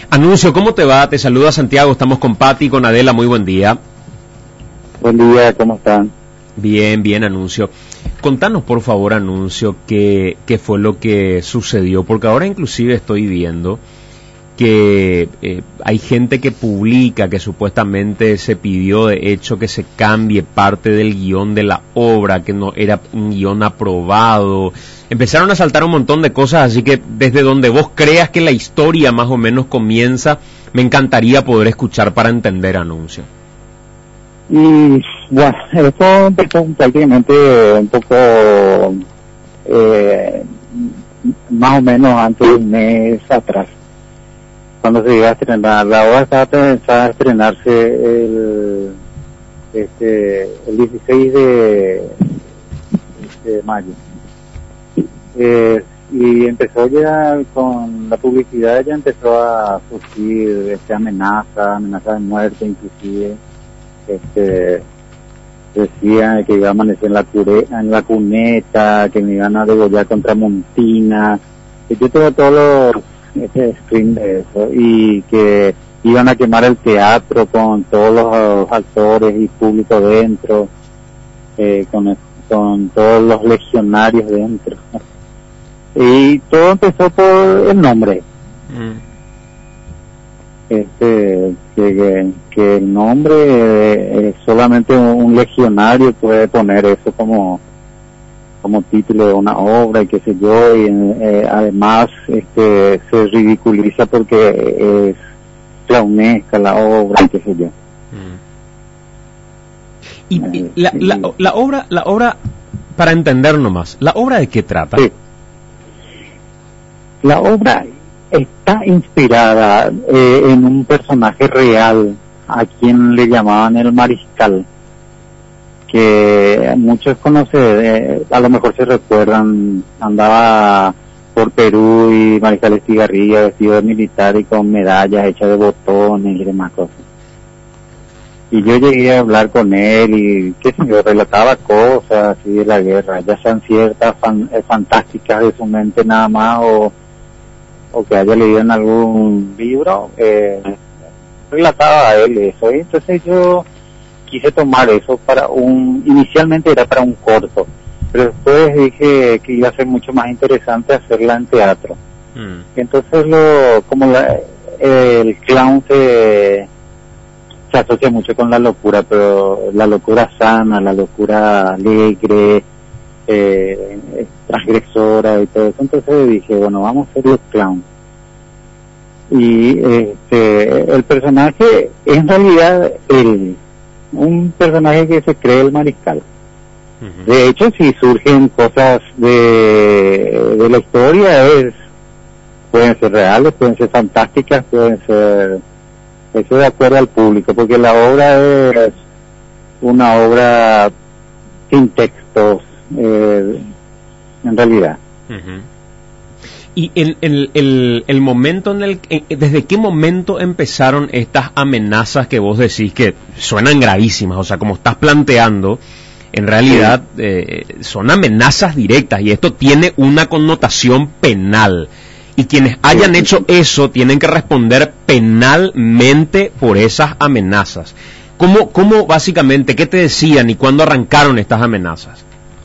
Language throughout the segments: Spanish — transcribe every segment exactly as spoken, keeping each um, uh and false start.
Anuncio, ¿cómo te va? Te saluda Santiago, estamos con Pati y con Adela, muy buen día. Buen día, ¿cómo están? Bien, bien, Anuncio. Contanos, por favor, Anuncio, qué, qué fue lo que sucedió, porque ahora inclusive estoy viendo que eh, hay gente que publica que supuestamente se pidió de hecho que se cambie parte del guión de la obra, que no era un guión aprobado. Empezaron a saltar un montón de cosas, así que desde donde vos creas que la historia más o menos comienza, me encantaría poder escuchar para entender, Anuncio. Y bueno, esto empezó prácticamente un poco eh, más o menos antes de un mes atrás, cuando se iba a estrenar. La obra estaba pensada a estrenarse el, este, el dieciséis de, de mayo. Eh, y empezó ya con la publicidad, ya empezó a surgir este, amenaza, amenaza de muerte inclusive. Este, decían que iba a amanecer en la, cure, en la cuneta, que me iban a degollar contra Montina. Yo tengo todos los este screen de eso, y que iban a quemar el teatro con todos los actores y público dentro, eh, con, con todos los legionarios dentro. Y todo empezó por el nombre. Mm. Este, que, que el nombre, eh, solamente un legionario puede poner eso como como título de una obra y qué sé yo, y eh, además este se ridiculiza porque es clownesca la obra y qué sé yo. Y, y la, la, la obra, la obra, para entender nomás, ¿la obra de qué trata? Sí. La obra está inspirada eh, en un personaje real a quien le llamaban el Mariscal, que muchos conocen, eh, a lo mejor se recuerdan, andaba por Perú y Mariscal Estigarribia vestido de militar y con medallas hechas de botones y demás cosas. Y yo llegué a hablar con él y, qué sé yo, relataba cosas así de la guerra, ya sean ciertas fan, eh, fantásticas de su mente nada más o o que haya leído en algún libro, eh, relataba a él eso, y entonces yo quise tomar eso para un, inicialmente era para un corto, pero después dije que iba a ser mucho más interesante hacerla en teatro. Mm. Entonces lo, como la, el clown se, se asocia mucho con la locura, pero la locura sana, la locura alegre, Eh, transgresora y todo eso. Entonces dije, bueno, vamos a hacer los clowns. Y este, el personaje es en realidad el, un personaje que se cree el Mariscal. Uh-huh. De hecho, si surgen cosas de, de la historia, es pueden ser reales, pueden ser fantásticas, pueden ser, eso de acuerdo al público, porque la obra es una obra sin textos, Eh, en realidad. Uh-huh. Y el, el, el, el momento en el eh, ¿desde qué momento empezaron estas amenazas que vos decís que suenan gravísimas? O sea, como estás planteando, en realidad sí. eh, son amenazas directas y esto tiene una connotación penal. Y quienes hayan sí. hecho eso tienen que responder penalmente por esas amenazas. ¿Cómo, cómo básicamente, qué te decían y cuándo arrancaron estas amenazas?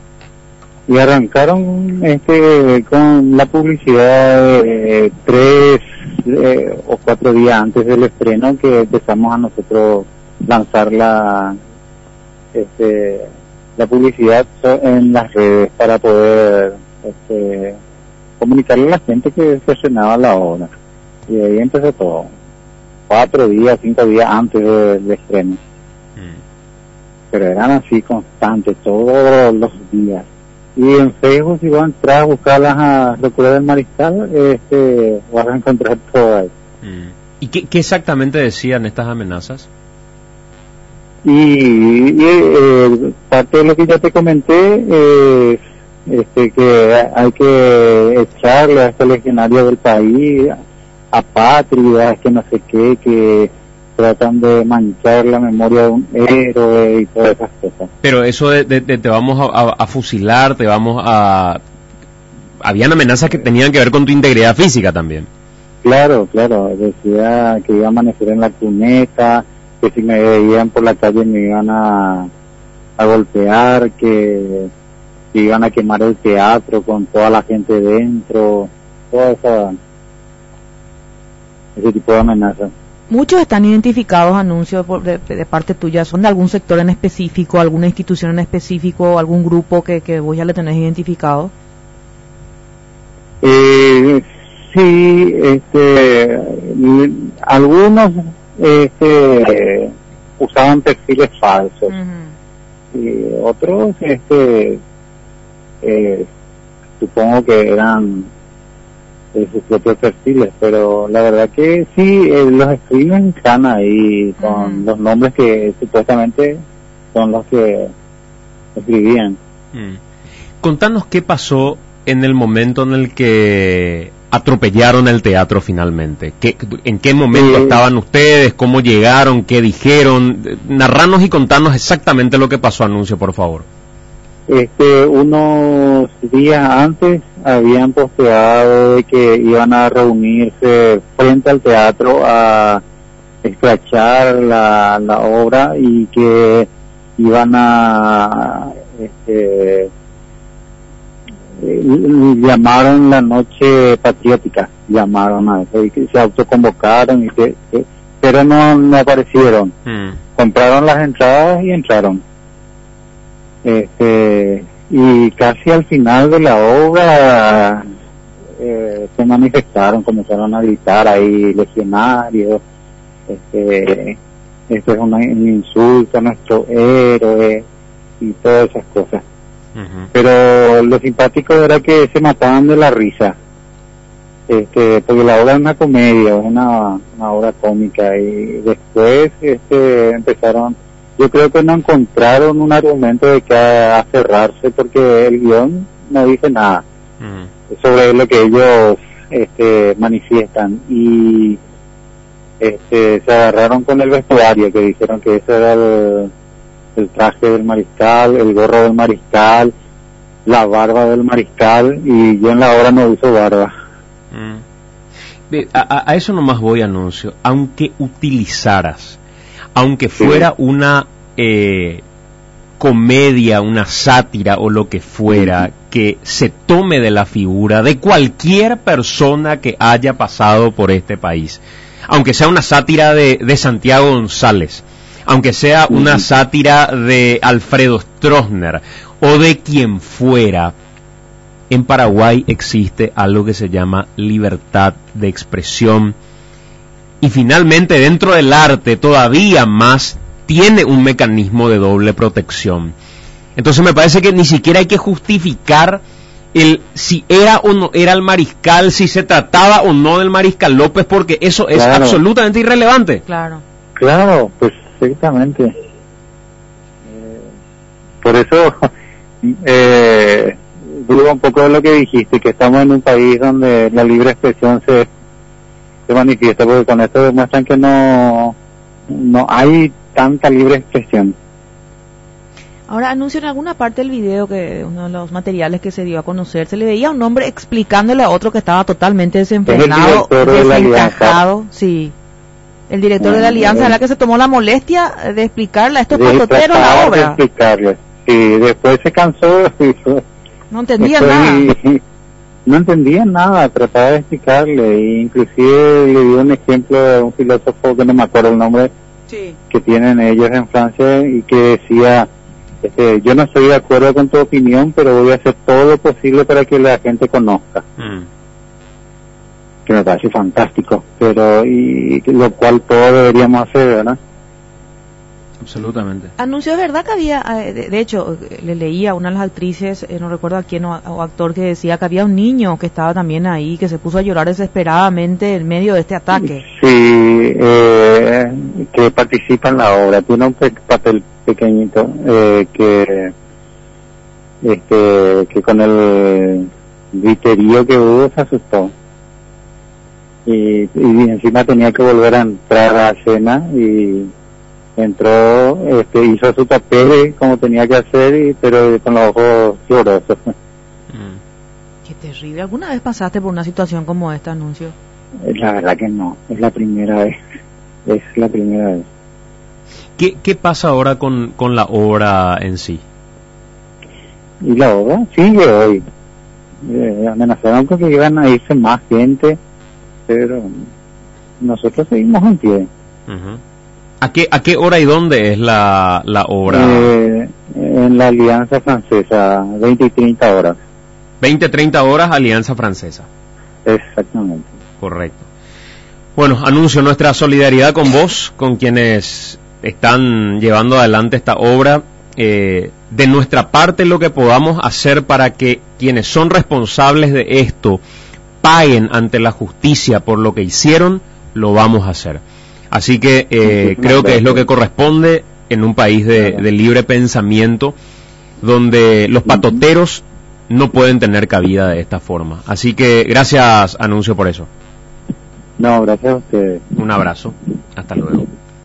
Y arrancaron este con la publicidad eh, tres eh, o cuatro días antes del estreno, que empezamos a nosotros lanzar la este la publicidad en las redes para poder este, comunicarle a la gente que se estrenaba la obra, y ahí empezó todo, cuatro días, cinco días antes del de estreno. Mm. Pero eran así constantes todos los días. Y en Facebook, si vas a entrar a buscar las locuras del Mariscal, este, vas a encontrar todo ahí. Mm. ¿Y qué, qué exactamente decían estas amenazas? Y, y eh, parte de lo que ya te comenté es este, que hay que echarle a este legionario del país, apátridas, que no sé qué, que tratan de manchar la memoria de un héroe y todas esas cosas. Pero eso de, de, de te vamos a, a, a fusilar, te vamos a... Habían amenazas que tenían que ver con tu integridad física también. Claro, claro, decía que iba a amanecer en la cuneta, que si me veían por la calle me iban a, a golpear, que, que iban a quemar el teatro con toda la gente dentro, toda esa, ese tipo de amenazas. Muchos están identificados, anuncios por, de, de parte tuya, ¿son de algún sector en específico, alguna institución en específico, algún grupo que, que vos ya le tenés identificado? Eh, sí, este, algunos este, usaban perfiles falsos, uh-huh. y otros, este, eh, supongo que eran de sus propios perfiles, pero la verdad que sí, eh, los escriben están ahí con uh-huh. los nombres que supuestamente son los que escribían. Mm. Contanos qué pasó en el momento en el que atropellaron el teatro finalmente. ¿Qué, ¿En qué momento sí. estaban ustedes? ¿Cómo llegaron? ¿Qué dijeron? Narranos y contanos exactamente lo que pasó, Anuncio, por favor. Este, unos días antes habían posteado de que iban a reunirse frente al teatro a escrachar la, la obra y que iban a este, llamaron la noche patriótica, llamaron a eso y que se autoconvocaron y que, que pero no, no aparecieron. Mm. Compraron las entradas y entraron. Este, y casi al final de la obra eh, se manifestaron, comenzaron a gritar ahí legionarios, este, esto es una, un insulto a nuestro héroe y todas esas cosas. Uh-huh. Pero lo simpático era que se mataban de la risa, este, porque la obra es una comedia, es una, una obra cómica, y después este, empezaron. Yo creo que no encontraron un argumento de que aferrarse porque el guión no dice nada uh-huh. sobre lo que ellos este, manifiestan y este, se agarraron con el vestuario, que dijeron que ese era el, el traje del mariscal, el gorro del mariscal, la barba del mariscal, y yo en la obra no uso barba. Uh-huh. A, a eso nomás voy, Anuncio. Aunque utilizaras aunque fuera sí. una eh, comedia, una sátira o lo que fuera, que se tome de la figura de cualquier persona que haya pasado por este país, aunque sea una sátira de, de Santiago González, aunque sea una sátira de Alfredo Stroessner o de quien fuera, en Paraguay existe algo que se llama libertad de expresión. Y finalmente, dentro del arte, todavía más, tiene un mecanismo de doble protección. Entonces me parece que ni siquiera hay que justificar el si era o no era el mariscal, si se trataba o no del mariscal López, porque eso es claro. absolutamente irrelevante. Claro. Claro, pues exactamente. Eh, por eso eh, dudo un poco de lo que dijiste, que estamos en un país donde la libre expresión se se manifiesta, porque con esto demuestran que no no hay tanta libre expresión. Ahora, Anuncio, en alguna parte del video, que uno de los materiales que se dio a conocer, se le veía a un hombre explicándole a otro que estaba totalmente desenfrenado, desencajado. De sí, el director ah, de la Alianza era el que se tomó la molestia de explicarle a estos patoteros la obra. De explicarle. Sí, después se cansó. No entendía nada. Y, no entendía nada, trataba de explicarle, e inclusive le dio un ejemplo de un filósofo que no me acuerdo el nombre, sí. que tienen ellos en Francia, y que decía, este, yo no estoy de acuerdo con tu opinión, pero voy a hacer todo lo posible para que la gente conozca. Mm. Que me parece fantástico, pero y lo cual todos deberíamos hacer, ¿verdad? Absolutamente. Anunció, es verdad que había, de, de hecho, le leía a una de las actrices, eh, no recuerdo a quién o, o actor, que decía que había un niño que estaba también ahí, que se puso a llorar desesperadamente en medio de este ataque. Sí, eh, que participa en la obra, tiene un pe- papel pequeñito, eh, que este que con el griterío que hubo se asustó. Y, y encima tenía que volver a entrar a la escena y entró, este, hizo su papel como tenía que hacer, y, pero con los ojos llorosos. Mm. Qué terrible. ¿Alguna vez pasaste por una situación como esta, Anuncio? La verdad que no, es la primera vez, es la primera vez. ¿Qué, qué pasa ahora con, con la obra en sí? Y la obra sigue hoy. Eh, amenazaron con que iban a irse más gente, pero nosotros seguimos en pie. Uh-huh. ¿A qué, ¿A qué hora y dónde es la, la obra? Eh, en la Alianza Francesa, veinte y treinta horas. veinte, treinta horas, Alianza Francesa. Exactamente. Correcto. Bueno, anuncio nuestra solidaridad con vos, con quienes están llevando adelante esta obra. Eh, de nuestra parte, lo que podamos hacer para que quienes son responsables de esto paguen ante la justicia por lo que hicieron, lo vamos a hacer. Así que eh, creo que es lo que corresponde en un país de, de libre pensamiento, donde los patoteros no pueden tener cabida de esta forma. Así que gracias, Anuncio, por eso. No, gracias a ustedes. Un abrazo. Hasta luego.